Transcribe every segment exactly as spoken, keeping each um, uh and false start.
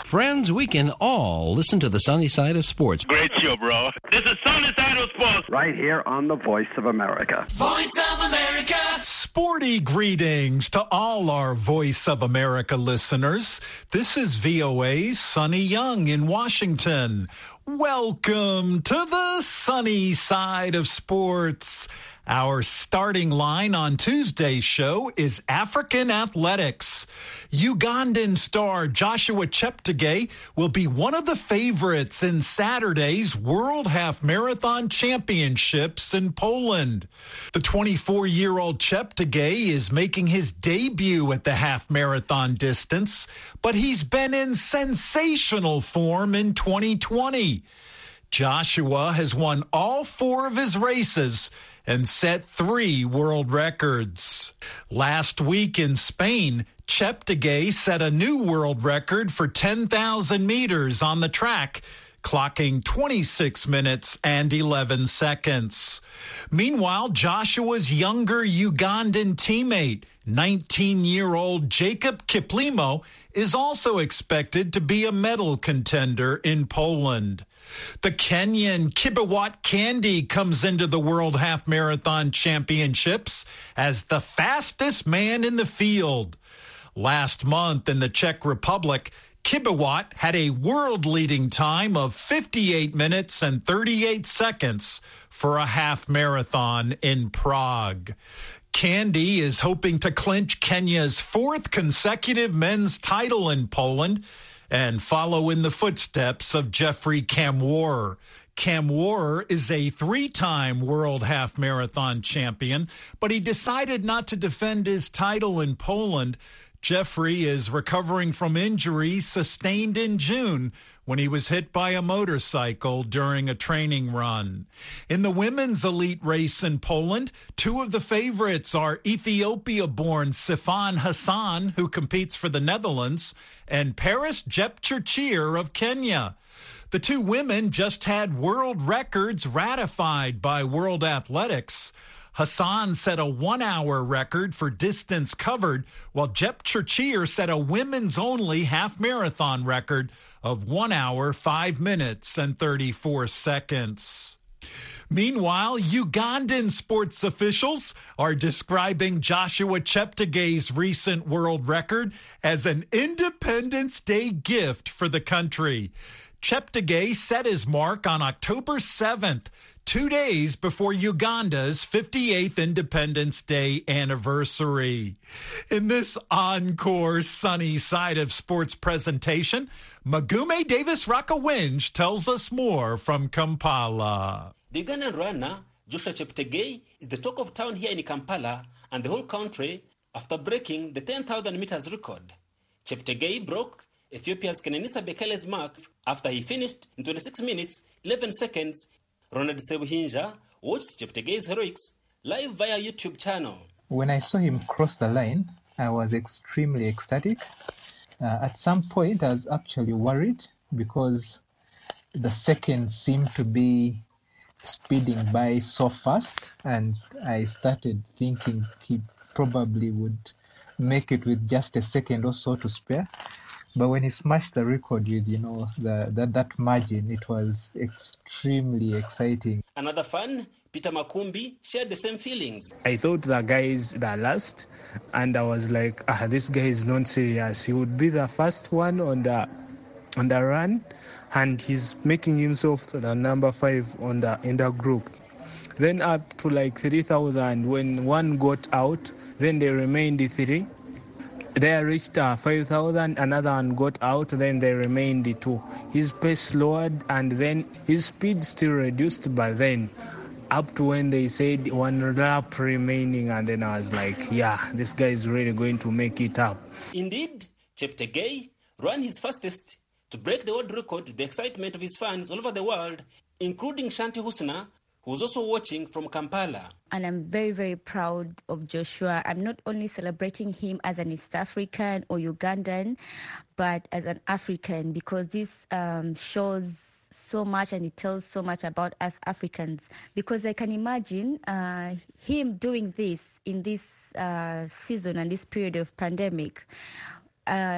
Friends, we can all listen to the sunny side of sports. Great show, bro. This is Sunny Side of Sports. Right here on the Voice of America. Voice of America. Sporty greetings to all our Voice of America listeners. This is V O A's Sonny Young in Washington. Welcome to the sunny side of sports. Our starting line on Tuesday's show is African athletics. Ugandan star Joshua Cheptegei will be one of the favorites in Saturday's World Half Marathon Championships in Poland. The twenty-four-year-old Cheptegei is making his debut at the half marathon distance, but he's been in sensational form in twenty twenty. Joshua has won all four of his races and set three world records. Last week in Spain, Cheptegei set a new world record for ten thousand meters on the track, clocking twenty-six minutes and eleven seconds. Meanwhile, Joshua's younger Ugandan teammate, nineteen-year-old Jacob Kiplimo, is also expected to be a medal contender in Poland. The Kenyan Kibiwott Candy comes into the World Half Marathon Championships as the fastest man in the field. Last month in the Czech Republic, Kibiwott had a world-leading time of fifty-eight minutes and thirty-eight seconds for a half marathon in Prague. Candy is hoping to clinch Kenya's fourth consecutive men's title in Poland and follow in the footsteps of Jeffrey Kamworor. Kamworor is a three-time world half marathon champion, but he decided not to defend his title in Poland. Jeffrey is recovering from injuries sustained in June when he was hit by a motorcycle during a training run. In the women's elite race in Poland, two of the favorites are Ethiopia-born Sifan Hassan, who competes for the Netherlands, and Paris Jepchirchir of Kenya. The two women just had world records ratified by World Athletics. Hassan set a one-hour record for distance covered, while Jepchirchir set a women's-only half-marathon record of one hour, five minutes, and thirty-four seconds. Meanwhile, Ugandan sports officials are describing Joshua Cheptegei's recent world record as an Independence Day gift for the country. Cheptegei set his mark on October seventh, two days before Uganda's fifty-eighth Independence Day anniversary. In this encore sunny side of sports presentation, Magume Davis-Rakawinj tells us more from Kampala. The Ugandan runner, Joshua Cheptegei, is the talk of town here in Kampala and the whole country after breaking the ten thousand meters record. Cheptegei broke Ethiopia's Kenenisa Bekele's mark after he finished in twenty-six minutes, eleven seconds. Ronald Sebuhinja watched Cheptegei's heroics live via YouTube channel. When I saw him cross the line, I was extremely ecstatic. Uh, at some point, I was actually worried because the seconds seemed to be speeding by so fast, and I started thinking he probably would make it with just a second or so to spare. But when he smashed the record with, you know, the, the that margin, it was extremely exciting. Another fan, Peter Makumbi, shared the same feelings. I thought the guy is the last, and I was like, ah, this guy is not serious. He would be the first one on the on the run, and he's making himself the number five on the in the group. Then up to like three thousand, when one got out, then they remained three. They reached uh, five thousand, another one got out, then they remained two. His pace lowered, and then his speed still reduced, but then up to when they said one lap remaining, and then I was like, yeah, this guy is really going to make it up. Indeed, Cheptegei ran his fastest to break the world record to the excitement of his fans all over the world, including Shanti Husna, who was also watching from Kampala. And I'm very, very proud of Joshua. I'm not only celebrating him as an East African or Ugandan, but as an African, because this um, shows so much and it tells so much about us Africans. Because I can imagine uh, him doing this in this uh, season and this period of pandemic. Uh,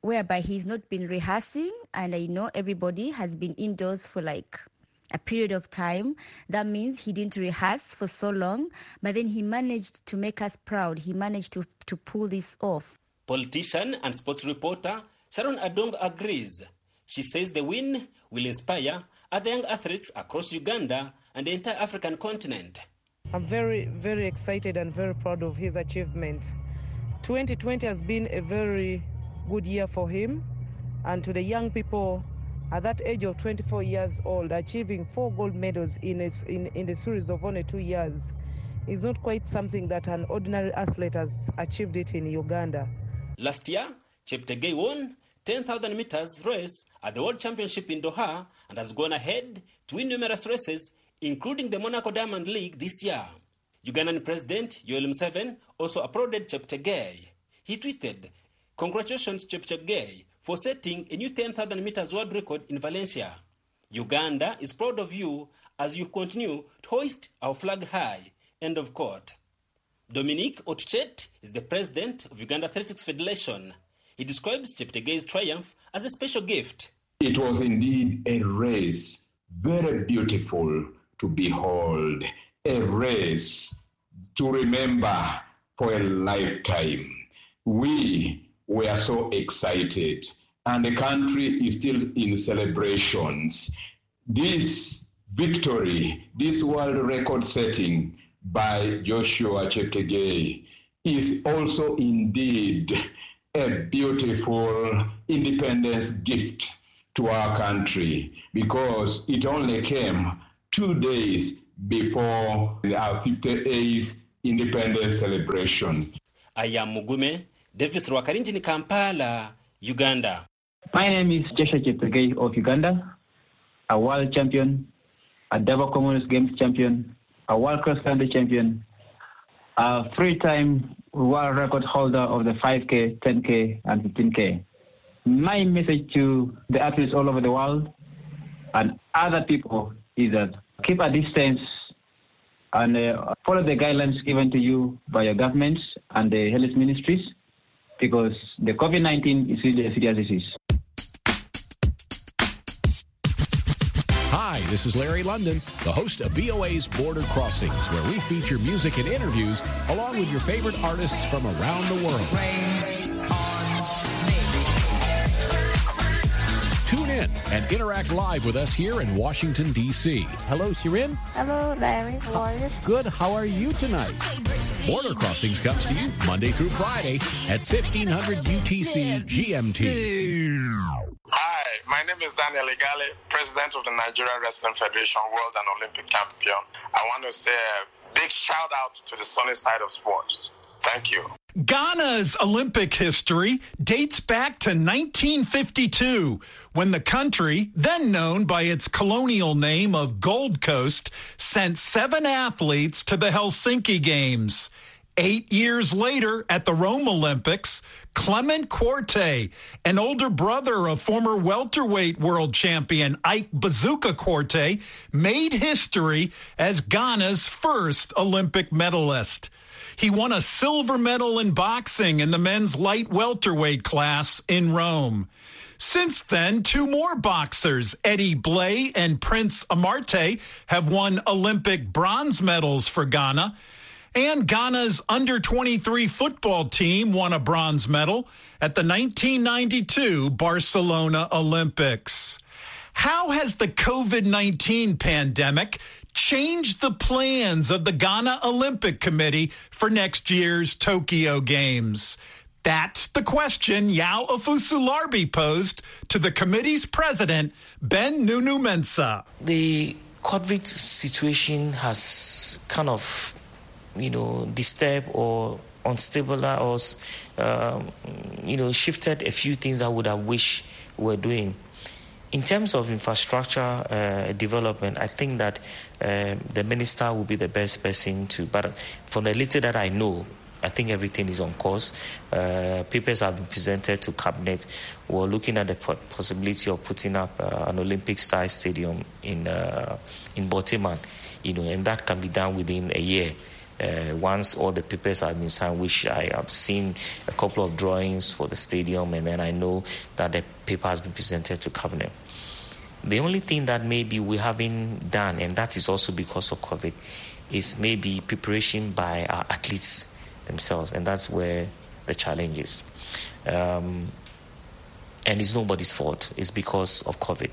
whereby he's not been rehearsing, and I know everybody has been indoors for like a period of time. That means he didn't rehearse for so long, but then he managed to make us proud. He managed to, to pull this off. Politician and sports reporter Sharon Adong agrees. She says the win will inspire other young athletes across Uganda and the entire African continent. I'm very, very excited and very proud of his achievement. twenty twenty has been a very good year for him, and to the young people at that age of twenty-four years old, achieving four gold medals in a, in, in a series of only two years is not quite something that an ordinary athlete has achieved it in Uganda. Last year, Cheptegei won ten thousand meters race at the World Championship in Doha and has gone ahead to win numerous races, including the Monaco Diamond League this year. Ugandan President Yoweri Museveni also applauded Cheptegei. He tweeted, "Congratulations, Cheptegei, for setting a new ten thousand meters world record in Valencia. Uganda is proud of you as you continue to hoist our flag high." End of quote. Dominique Otuchet is the president of Uganda Athletics Federation. He describes Cheptegei's triumph as a special gift. It was indeed a race, very beautiful to behold, a race to remember for a lifetime. We were so excited, and the country is still in celebrations. This victory, this world record setting by Joshua Cheptegei is also indeed a beautiful independence gift to our country, because it only came two days before our fifty-eighth independence celebration. I am Mugume, Davis Rwakarinji in Kampala, Uganda. My name is Joshua Cheptegei of Uganda, a world champion, a double Commonwealth Games champion, a world cross-country champion, a three-time world record holder of the five K, ten K, and fifteen K. My message to the athletes all over the world and other people is that keep a distance and uh, follow the guidelines given to you by your governments and the health ministries, because the COVID nineteen is really a serious disease. Hi, this is Larry London, the host of V O A's Border Crossings, where we feature music and interviews along with your favorite artists from around the world. Tune in and interact live with us here in Washington, D C Hello, Shirin. Hello, Larry. How are you? Good. How are you tonight? Border Crossings comes to you Monday through Friday at fifteen hundred U T C G M T. Hi, my name is Daniel Igale, President of the Nigerian Wrestling Federation, World and Olympic Champion. I want to say a big shout out to the sunny side of sports. Thank you. Ghana's Olympic history dates back to nineteen fifty-two, when the country, then known by its colonial name of Gold Coast, sent seven athletes to the Helsinki Games. Eight years later, at the Rome Olympics, Clement Quarte, an older brother of former welterweight world champion Ike Bazooka Quarte, made history as Ghana's first Olympic medalist. He won a silver medal in boxing in the men's light welterweight class in Rome. Since then, two more boxers, Eddie Blay and Prince Amarte, have won Olympic bronze medals for Ghana. And Ghana's under twenty-three football team won a bronze medal at the nineteen ninety-two Barcelona Olympics. How has the COVID nineteen pandemic changed the plans of the Ghana Olympic Committee for next year's Tokyo Games? That's the question Yao Afusu-Larbi posed to the committee's president, Ben Nunu Mensah. The COVID situation has kind of, you know, disturbed or unstabilized or, um, you know, shifted a few things that I would have wished we were doing. In terms of infrastructure uh, development, I think that uh, the minister will be the best person to, but from the little that I know, I think everything is on course. Uh, papers have been presented to cabinet. We're looking at the possibility of putting up uh, an Olympic-style stadium in uh, in Baltimore, you know, and that can be done within a year. Uh, once all the papers have been signed, which I have seen a couple of drawings for the stadium, and then I know that the paper has been presented to cabinet. The only thing that maybe we haven't done, and that is also because of COVID, is maybe preparation by our athletes themselves, and that's where the challenge is. Um, and it's nobody's fault. It's because of COVID.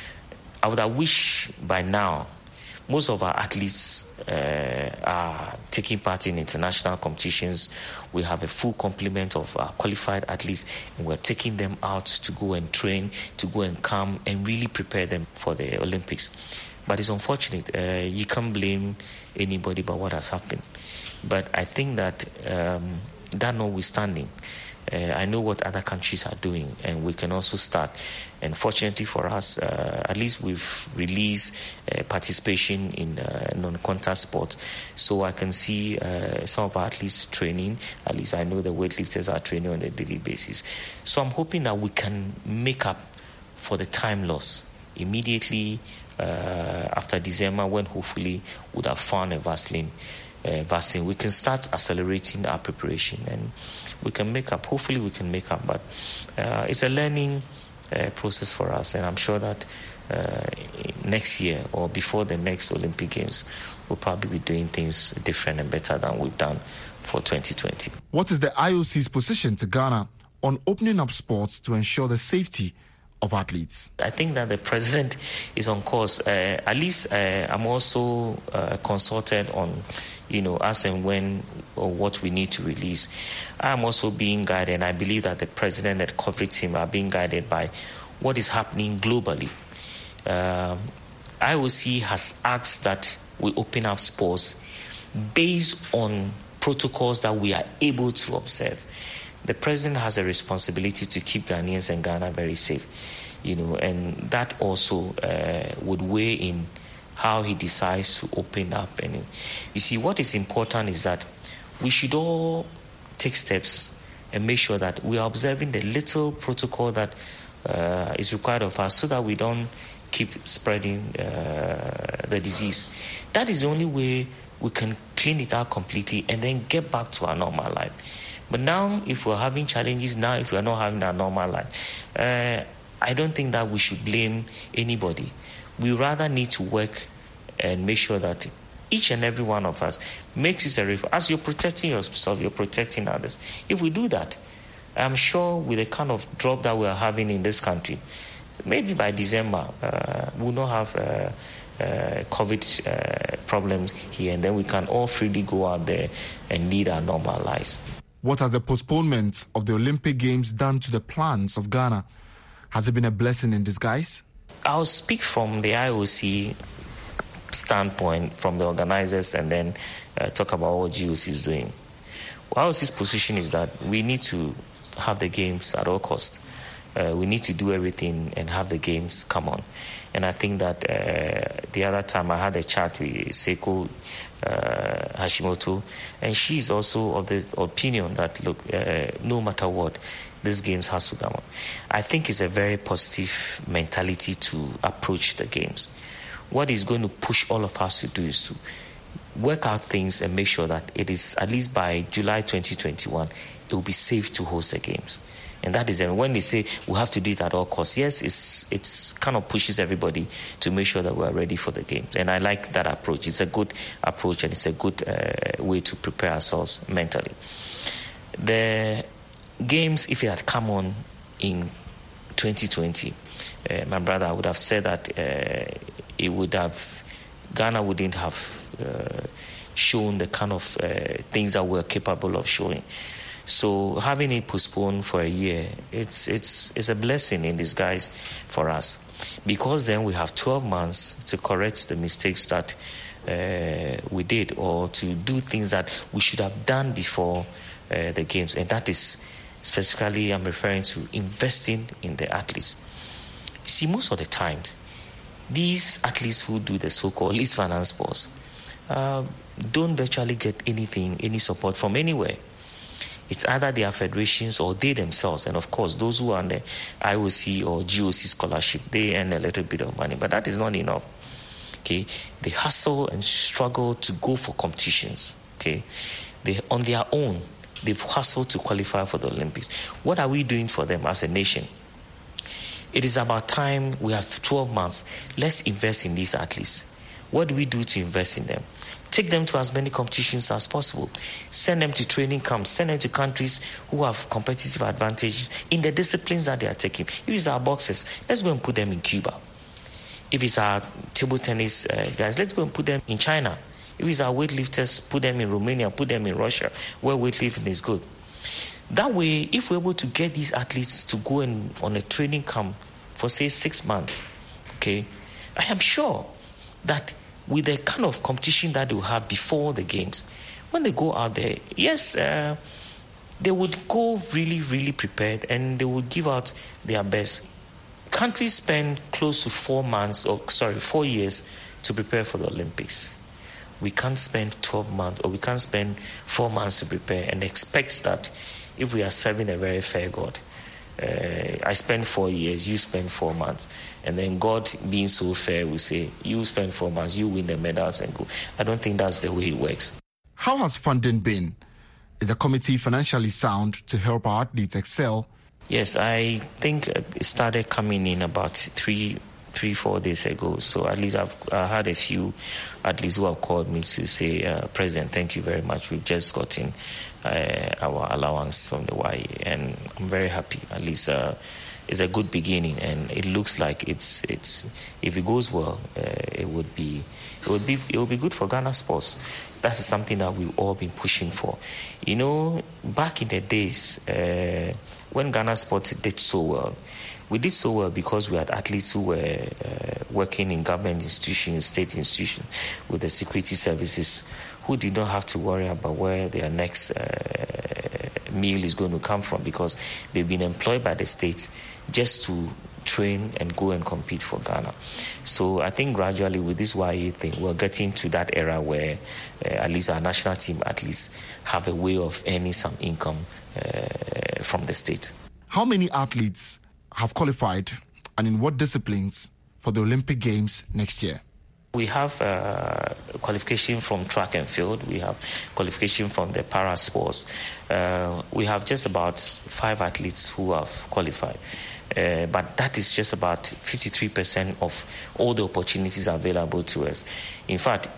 I would have wished by now most of our athletes uh, are taking part in international competitions. We have a full complement of uh, qualified athletes, and we're taking them out to go and train, to go and come and really prepare them for the Olympics. But it's unfortunate. Uh, you can't blame anybody about what has happened. But I think that um, that notwithstanding, Uh, I know what other countries are doing, and we can also start. And fortunately for us, uh, at least we've released uh, participation in uh, non-contact sports. So I can see uh, some of our athletes training. At least I know the weightlifters are training on a daily basis. So I'm hoping that we can make up for the time loss immediately uh, after December, when hopefully we would have found a vaccine. Uh, vaccine. We can start accelerating our preparation, and we can make up. Hopefully we can make up, but uh, it's a learning uh, process for us, and I'm sure that uh, next year or before the next Olympic Games, we'll probably be doing things different and better than we've done for twenty twenty. What is the I O C's position to Ghana on opening up sports to ensure the safety of athletes? I think that the president is on course. Uh, at least uh, I'm also uh, consulted on, you know, as and when or what we need to release. I'm also being guided, and I believe that the president and the corporate team are being guided by what is happening globally. Um, I O C has asked that we open up sports based on protocols that we are able to observe. The president has a responsibility to keep Ghanaians and Ghana very safe, you know, and that also uh, would weigh in how he decides to open up. And you see, what is important is that we should all take steps and make sure that we are observing the little protocol that uh, is required of us, so that we don't keep spreading uh, the disease. That is the only way we can clean it out completely and then get back to our normal life. But now, if we're having challenges, now if we're not having our normal life, uh, I don't think that we should blame anybody. We rather need to work and make sure that each and every one of us makes it a risk. As you're protecting yourself, you're protecting others. If we do that, I'm sure with the kind of drop that we are having in this country, maybe by December, uh, we'll not have uh, uh, COVID uh, problems here, and then we can all freely go out there and lead our normal lives. What has the postponement of the Olympic Games done to the plans of Ghana? Has it been a blessing in disguise? I'll speak from the I O C standpoint, from the organizers, and then uh, talk about what G O C is doing. Well, I O C's position is that we need to have the games at all costs. Uh, we need to do everything and have the games come on. And I think that uh, the other time I had a chat with Seiko uh, Hashimoto, and she's also of the opinion that, look, uh, no matter what, these games has to come on. I think it's a very positive mentality to approach the games. What is going to push all of us to do is to work out things and make sure that it is, at least by July twenty twenty-one, it will be safe to host the games. And that is, and when they say we have to do it at all costs, yes, it's it's kind of pushes everybody to make sure that we are ready for the games. And I like that approach. It's a good approach, and it's a good uh, way to prepare ourselves mentally. The games, if it had come on in twenty twenty, uh, my brother, I would have said that uh, it would have, Ghana wouldn't have uh, shown the kind of uh, things that we're capable of showing. So having it postponed for a year, it's it's it's a blessing in disguise for us, because then we have twelve months to correct the mistakes that uh, we did, or to do things that we should have done before uh, the games. And that is specifically, I'm referring to investing in the athletes. You see, most of the times, these athletes who do the so-called least finance sports uh, don't virtually get anything, any support from anywhere. It's either their federations or they themselves. And of course, those who are on the I O C or G O C scholarship, they earn a little bit of money, but that is not enough. Okay, they hustle and struggle to go for competitions. okay? They, on their own, they've hustled to qualify for the Olympics. What are we doing for them as a nation? It is about time. We have twelve months. Let's invest in these athletes. What do we do to invest in them? Take them to as many competitions as possible. Send them to training camps. Send them to countries who have competitive advantages in the disciplines that they are taking. If it's our boxers, let's go and put them in Cuba. If it's our table tennis uh, guys, let's go and put them in China. If it's our weightlifters, put them in Romania, put them in Russia, where weightlifting is good. That way, if we're able to get these athletes to go in, on a training camp for, say, six months, okay, I am sure that with the kind of competition that they'll have before the games, when they go out there, yes, uh, they would go really, really prepared and they would give out their best. Countries spend close to four months, or sorry, four years to prepare for the Olympics. We can't spend twelve months or we can't spend four months to prepare and expect that if we are serving a very fair God. Uh, I spend four years, you spend four months. And then God, being so fair, will say, you spend four months, you win the medals and go. I don't think that's the way it works. How has funding been? Is the committee financially sound to help our athletes excel? Yes, I think it started coming in about three, three, four days ago. So at least I've I had a few athletes who have called me to say, uh, President, thank you very much. We've just gotten uh, our allowance from the Y A, and I'm very happy. At least uh, it's a good beginning, and it looks like it's it's if it goes well, uh, it would be it would be it would be good for Ghana sports. That's something that we've all been pushing for. You know, back in the days uh, when Ghana sports did so well, we did so well because we had athletes who were uh, working in government institutions, state institutions, with the security services, who did not have to worry about where their next uh, meal is going to come from, because they've been employed by the state just to train and go and compete for Ghana. So I think gradually with this Y A thing, we're getting to that era where uh, at least our national team athletes have a way of earning some income uh, from the state. How many athletes have qualified, and in what disciplines, for the Olympic Games next year? We have uh, qualification from track and field. We have qualification from the para sports. Uh, we have just about five athletes who have qualified. Uh, but that is just about fifty-three percent of all the opportunities available to us. In fact,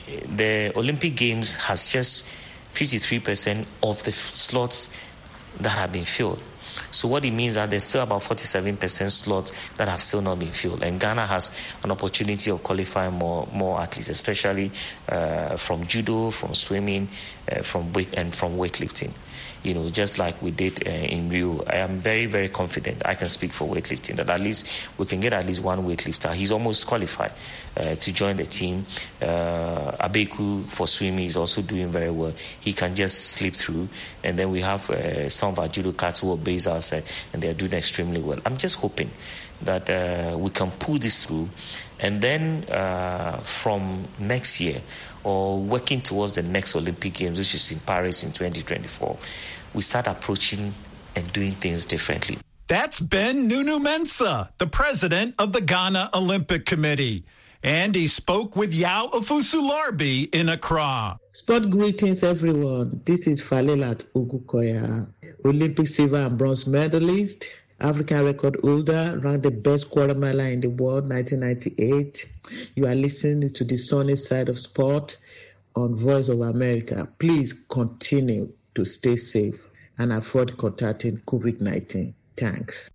the Olympic Games has just fifty-three percent of the f- slots that have been filled. So what it means that there's still about forty-seven percent slots that have still not been filled. And Ghana has an opportunity of qualifying more more athletes, especially uh, from judo, from swimming, uh, from weight and from weightlifting. You know, just like we did uh, in Rio. I am very, very confident. I can speak for weightlifting that at least we can get at least one weightlifter. He's almost qualified uh, to join the team. Uh, Abeku for swimming is also doing very well. He can just slip through. And then we have uh, some of our judo cats who are based outside, and they're doing extremely well. I'm just hoping that uh, we can pull this through. And then uh, from next year, or working towards the next Olympic Games, which is in Paris in twenty twenty-four, we start approaching and doing things differently. That's Ben Nunu Mensah, the president of the Ghana Olympic Committee. And he spoke with Yao Ofusularbi in Accra. Sport greetings, everyone. This is Falilat Ugukoya, Olympic silver and bronze medalist, African record holder, ranked the best quarter miler in the world, nineteen ninety-eight. You are listening to the sunny side of sport on Voice of America. Please continue to stay safe and avoid contacting COVID nineteen. Thanks.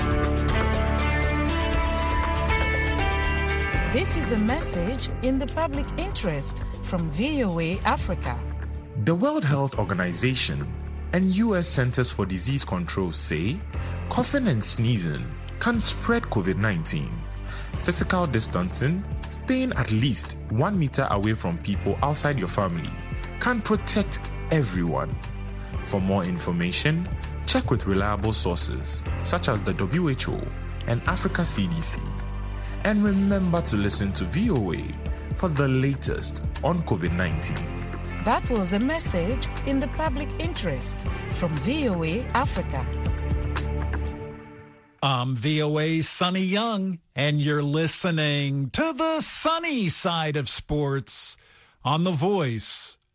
This is a message in the public interest from V O A Africa. The World Health Organization and U S Centers for Disease Control say coughing and sneezing can spread COVID nineteen. Physical distancing, staying at least one meter away from people outside your family, can protect everyone. For more information, check with reliable sources such as the W H O and Africa C D C. And remember to listen to V O A for the latest on COVID nineteen. That was a message in the public interest from V O A Africa. I'm V O A's Sonny Young, and you're listening to the sunny side of sports on the Voice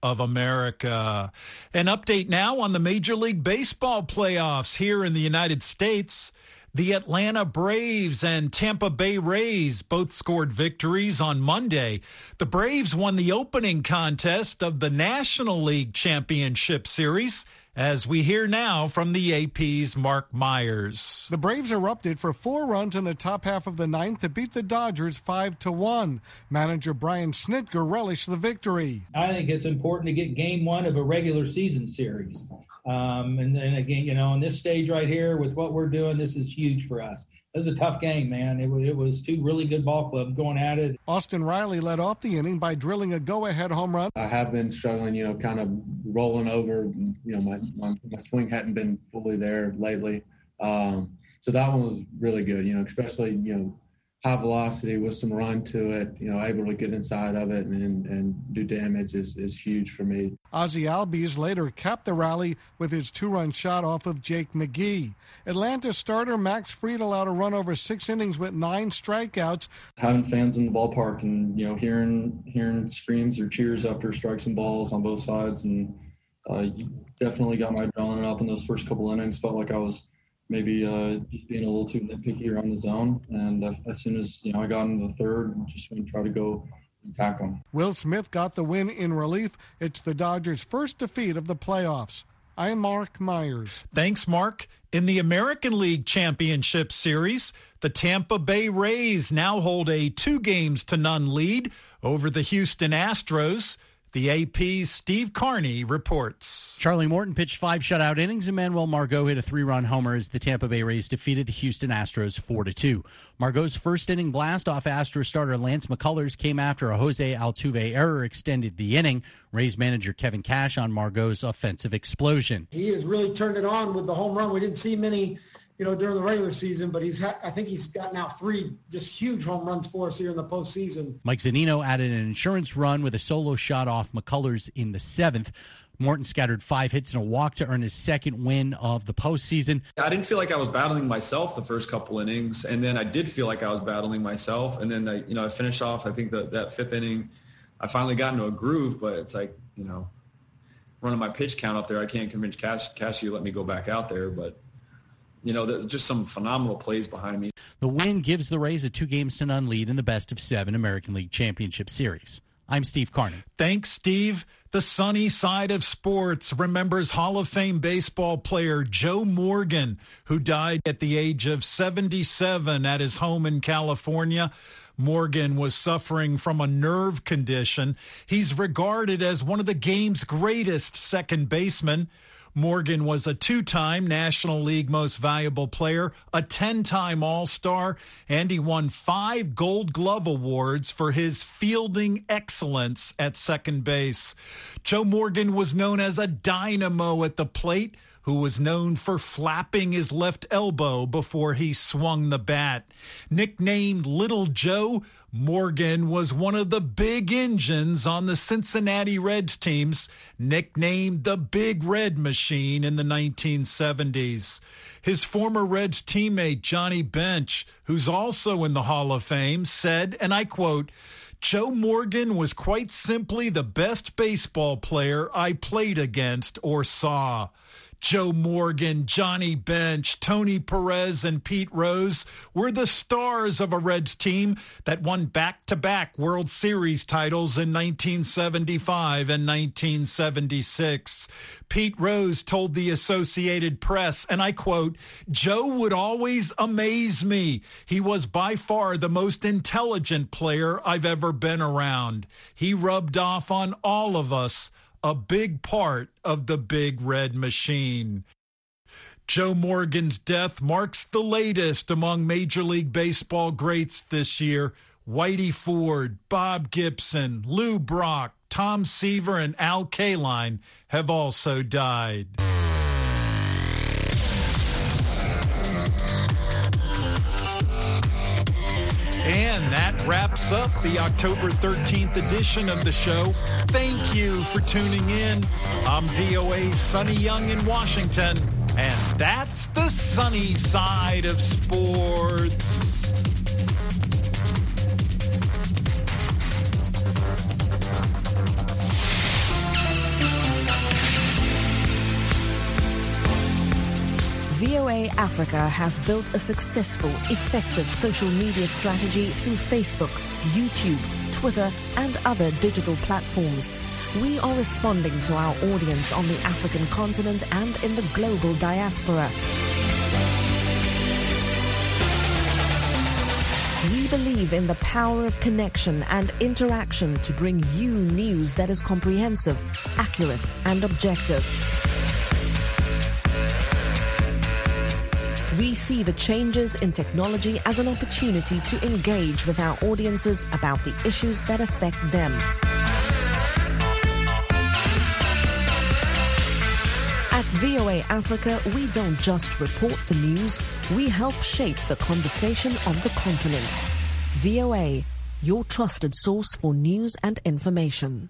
of America. An update now on the Major League Baseball playoffs here in the United States. The Atlanta Braves and Tampa Bay Rays both scored victories on Monday. The Braves won the opening contest of the National League Championship Series, as we hear now from the A P's Mark Myers. The Braves erupted for four runs in the top half of the ninth to beat the Dodgers five to one. Manager Brian Snitker relished the victory. I think it's important to get game one of a regular season series. Um, and then again, you know, on this stage right here with what we're doing, this is huge for us. It was a tough game, man. It was, it was two really good ball clubs going at it. Austin Riley led off the inning by drilling a go-ahead home run. I have been struggling, you know, kind of rolling over. You know, my, my, my swing hadn't been fully there lately. Um, so that one was really good, you know, especially, you know, high velocity with some run to it, you know, able to get inside of it and, and do damage is, is huge for me. Ozzie Albies later capped the rally with his two-run shot off of Jake McGee. Atlanta starter Max Fried allowed a run over six innings with nine strikeouts. Having fans in the ballpark and, you know, hearing hearing screams or cheers after strikes and balls on both sides, and uh, you definitely got my adrenaline up in those first couple innings. Felt like I was maybe uh, just being a little too nitpicky around the zone. And uh, as soon as, you know, I got into the third, I just went to try to go and tack them. Will Smith got the win in relief. It's the Dodgers' first defeat of the playoffs. I'm Mark Myers. Thanks, Mark. In the American League Championship Series, the Tampa Bay Rays now hold a two games to none lead over the Houston Astros. The A P's Steve Carney reports. Charlie Morton pitched five shutout innings, and Manuel Margot hit a three-run homer as the Tampa Bay Rays defeated the Houston Astros four to two. Margot's first inning blast off Astros starter Lance McCullers came after a Jose Altuve error extended the inning. Rays manager Kevin Cash on Margot's offensive explosion. He has really turned it on with the home run. We didn't see many, you know, during the regular season, but he's ha- I think he's gotten out three just huge home runs for us here in the postseason. Mike Zunino added an insurance run with a solo shot off McCullers in the seventh. Morton scattered five hits and a walk to earn his second win of the postseason. I didn't feel like I was battling myself the first couple innings, and then I did feel like I was battling myself, and then I, you know, I finished off. I think that that fifth inning, I finally got into a groove, but it's like, you know, running my pitch count up there, I can't convince Cash, Cashy to let me go back out there, but. You know, there's just some phenomenal plays behind me. The win gives the Rays a two games to none lead in the best of seven American League Championship Series. I'm Steve Carney. Thanks, Steve. The sunny side of sports remembers Hall of Fame baseball player Joe Morgan, who died at the age of seventy-seven at his home in California. Morgan was suffering from a nerve condition. He's regarded as one of the game's greatest second basemen. Morgan was a two-time National League Most Valuable Player, a ten-time All-Star, and he won five Gold Glove Awards for his fielding excellence at second base. Joe Morgan was known as a dynamo at the plate, who was known for flapping his left elbow before he swung the bat. Nicknamed Little Joe, Morgan was one of the big engines on the Cincinnati Reds teams, nicknamed the Big Red Machine in the nineteen seventies. His former Reds teammate Johnny Bench, who's also in the Hall of Fame, said, and I quote, "Joe Morgan was quite simply the best baseball player I played against or saw." Joe Morgan, Johnny Bench, Tony Perez, and Pete Rose were the stars of a Reds team that won back-to-back World Series titles in nineteen seventy-five and nineteen seventy-six. Pete Rose told the Associated Press, and I quote, "Joe would always amaze me. He was by far the most intelligent player I've ever been around. He rubbed off on all of us, a big part of the Big Red Machine." Joe Morgan's death marks the latest among Major League Baseball greats this year. Whitey Ford, Bob Gibson, Lou Brock, Tom Seaver, and Al Kaline have also died. And that wraps up the October thirteenth edition of the show. Thank you for tuning in. I'm V O A's Sonny Young in Washington, and that's the sunny side of sports. V O A Africa has built a successful, effective social media strategy through Facebook, YouTube, Twitter, and other digital platforms. We are responding to our audience on the African continent and in the global diaspora. We believe in the power of connection and interaction to bring you news that is comprehensive, accurate, and objective. We see the changes in technology as an opportunity to engage with our audiences about the issues that affect them. At V O A Africa, we don't just report the news, we help shape the conversation on the continent. V O A, your trusted source for news and information.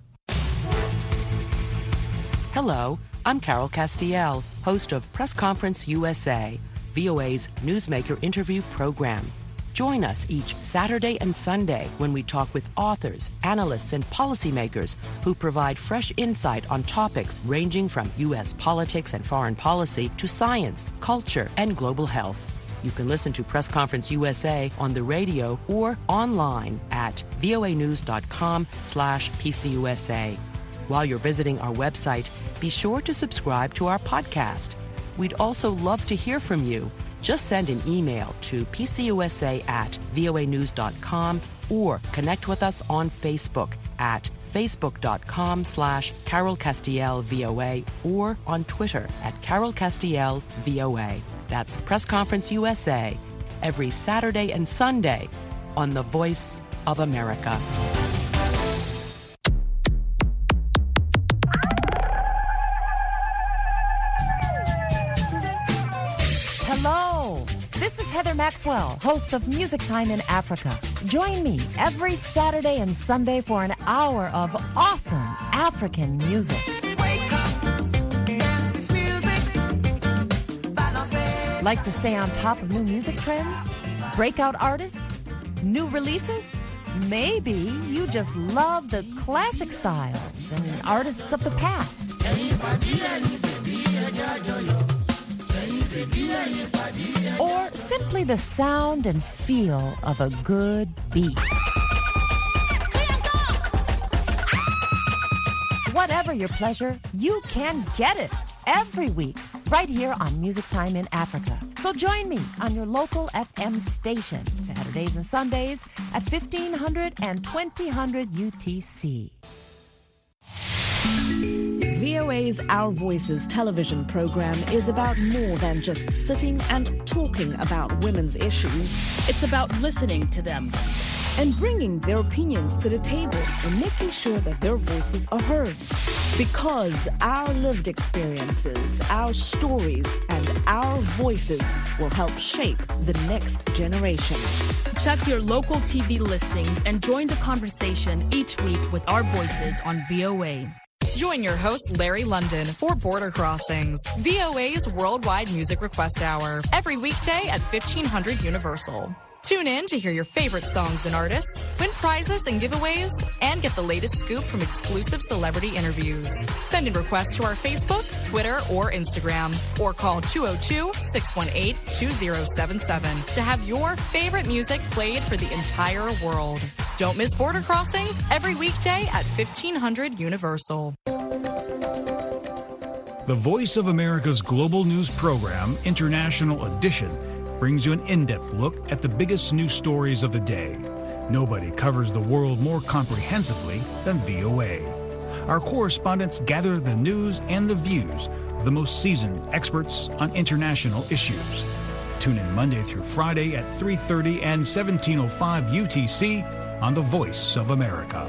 Hello, I'm Carol Castiel, host of Press Conference U S A, V O A's newsmaker interview program. Join us each Saturday and Sunday when we talk with authors, analysts, and policymakers who provide fresh insight on topics ranging from U S politics and foreign policy to science, culture, and global health. You can listen to Press Conference U S A on the radio or online at voanews.com slash PCUSA. While you're visiting our website, be sure to subscribe to our podcast. We'd also love to hear from you. Just send an email to pcusa at voanews dot com or connect with us on Facebook at facebook.com slash Carol Castiel VOA or on Twitter at Carol Castiel VOA. That's Press Conference U S A every Saturday and Sunday on The Voice of America. Hello, this is Heather Maxwell, host of Music Time in Africa. Join me every Saturday and Sunday for an hour of awesome African music. Like to stay on top of new music trends? Breakout artists? New releases? Maybe you just love the classic styles and artists of the past. Or simply the sound and feel of a good beat. Whatever your pleasure, you can get it every week right here on Music Time in Africa. So join me on your local F M station Saturdays and Sundays at fifteen hundred and twenty hundred U T C. V O A's Our Voices television program is about more than just sitting and talking about women's issues. It's about listening to them and bringing their opinions to the table and making sure that their voices are heard. Because our lived experiences, our stories, and our voices will help shape the next generation. Check your local T V listings and join the conversation each week with our voices on V O A. Join your host, Larry London, for Border Crossings, V O A's Worldwide Music Request Hour, every weekday at fifteen hundred Universal. Tune in to hear your favorite songs and artists, win prizes and giveaways, and get the latest scoop from exclusive celebrity interviews. Send in requests to our Facebook, Twitter, or Instagram, or call two oh two, six one eight, two oh seven seven to have your favorite music played for the entire world. Don't miss Border Crossings every weekday at fifteen hundred Universal. The Voice of America's global news program, International Edition, brings you an in-depth look at the biggest news stories of the day. Nobody covers the world more comprehensively than V O A. Our correspondents gather the news and the views of the most seasoned experts on international issues. Tune in Monday through Friday at three thirty and seventeen oh five U T C on The Voice of America.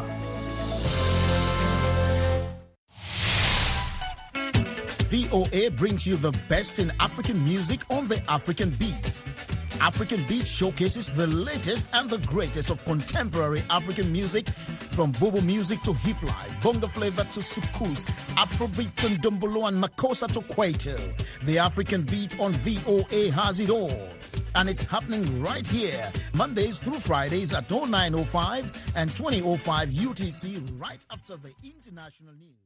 V O A brings you the best in African music on the African Beat. African Beat showcases the latest and the greatest of contemporary African music, from Bobo music to hip life, bongo flavor to soukous, Afrobeat and Ndombolo and Makossa to Kwaito. The African Beat on V O A has it all. And it's happening right here, Mondays through Fridays at oh nine oh five and twenty oh five U T C, right after the international news.